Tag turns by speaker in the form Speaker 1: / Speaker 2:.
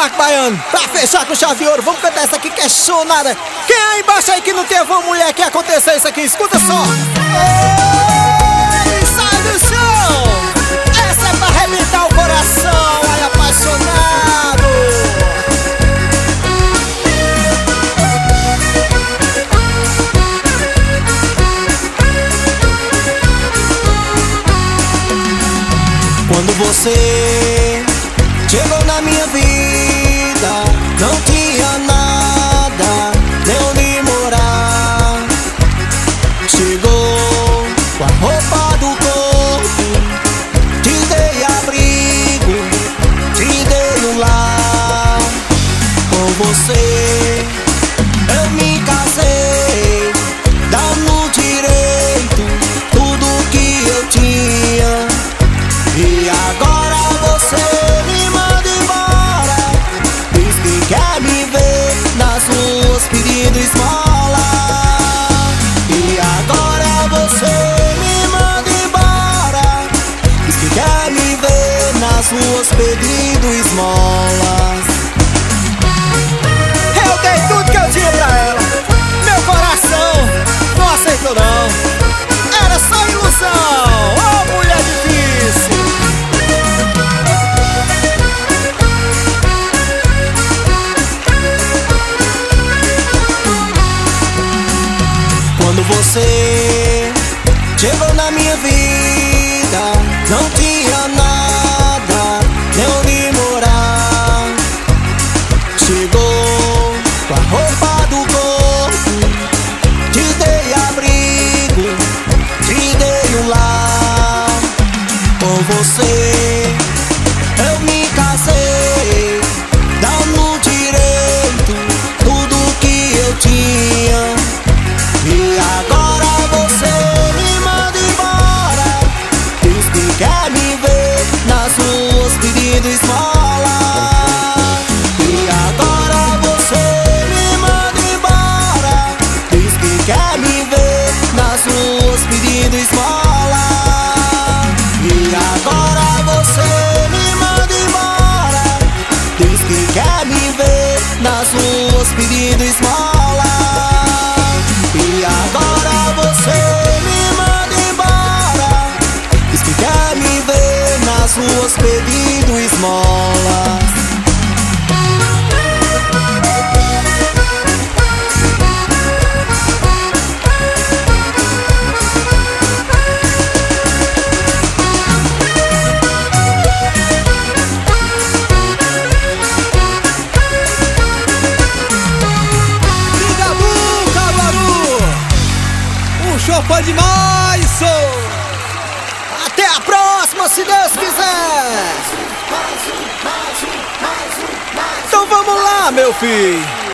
Speaker 1: Marco Baiano, pra fechar com chave de ouro, vamos cantar essa aqui que é chonada. Quem é aí embaixo aí que não teve uma mulher que aconteceu isso aqui? Escuta só. Ei, sai do chão. Essa é pra arrebentar o coração, ai apaixonado. Quando você chegou na minha vida, não tinha nada, nem onde morar. Chegou com a roupa do corpo, te dei abrigo, te dei um lar. Com você eu me casei, dando direito tudo que eu tinha. E agora você me manda embora, diz que quer me ver nas ruas pedindo esmola. E agora você me manda embora, diz que quer me ver nas ruas pedindo esmolas. Eu dei tudo que eu tinha pra ela, meu coração não aceitou não, era só ilusão. Oh, mulher difícil. Quando você chegou na minha vida, não tinha nada, nem onde morar. Chegou com a roupa do corpo, te dei abrigo, te dei um lar. Com você eu me casei, dando direito tudo que eu tinha. E agora você me manda embora, diz que quer me ver nas ruas pedindo esmola. E agora você me manda embora, diz que quer me ver nas ruas pedindo esmola. E agora você me manda embora, diz que quer me ver nas ruas pedindo esmola. E agora você me manda embora, diz que quer me ver nas ruas pedindo esmolas. Show foi demais, sou. Até a próxima, se Deus quiser. Então vamos lá, meu filho.